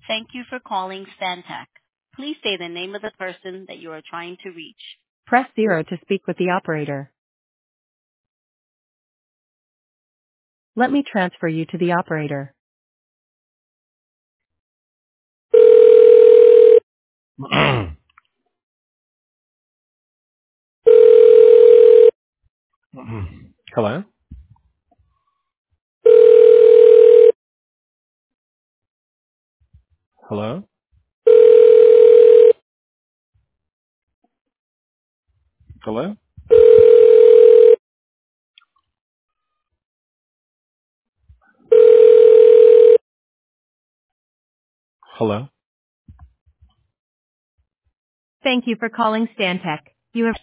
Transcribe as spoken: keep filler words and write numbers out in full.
Thank you for calling Stantec. Please say the name of the person that you are trying to reach. Press zero to speak with the operator. Let me transfer you to the operator. Hello? Hello? Hello? Hello? Thank you for calling Stantec. You have